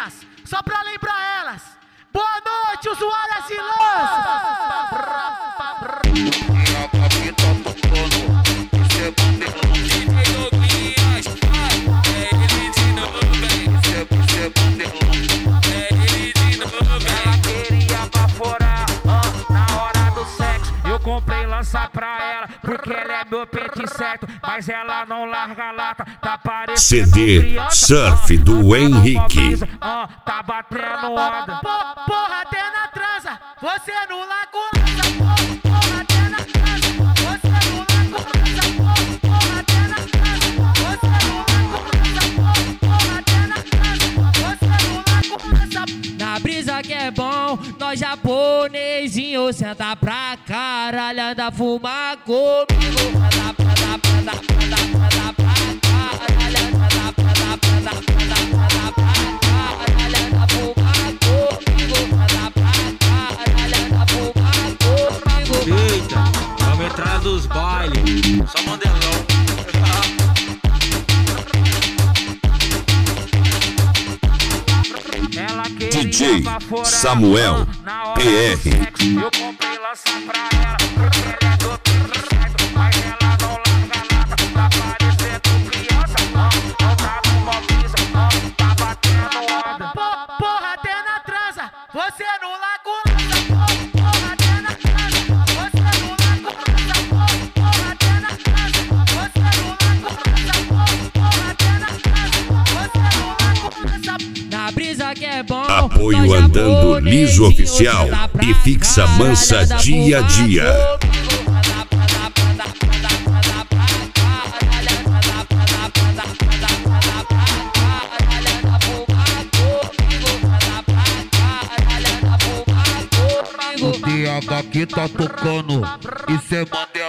novinhas, só pra lembrar elas. Boa noite, usuárias e lanças. Comprei lança pra ela, porque ela é meu pente certo, mas ela não larga a lata, tá parecendo CD criança, Surf do Henrique. Tá batendo onda. Porra, até na transa, você não larga o lança. Porra, até na transa, você não larga o lança. Porra, até na transa, você não larga o lança. Porra, até na transa, você não larga o lança. Na brisa que é bom, nós japonesinho senta pra caralho, anda fumar comigo. Anda pra caralho, anda pra caralho, anda fumar comigo. Anda pra caralho, anda fumar comigo. Eita, vamos entrar dos bailes. Só mandelão. DJ Samuel PR. Eu comprei lança pra ela, porque ela é do pente certo, mas ela não larga a lata, tá parecendo criança, não tá numa brisa, tá batendo onda. Porra, até na transa, você não larga o lança. Porra, até na transa, você não larga o lança. Porra, até na transa, você não larga o lança. Porra, até na transa, você não larga o lança. Na brisa que é bom, Apoio Andando Liso Oficial e Fixa Mansa dia a dia. O DH que tá tocando, isso é Mandela.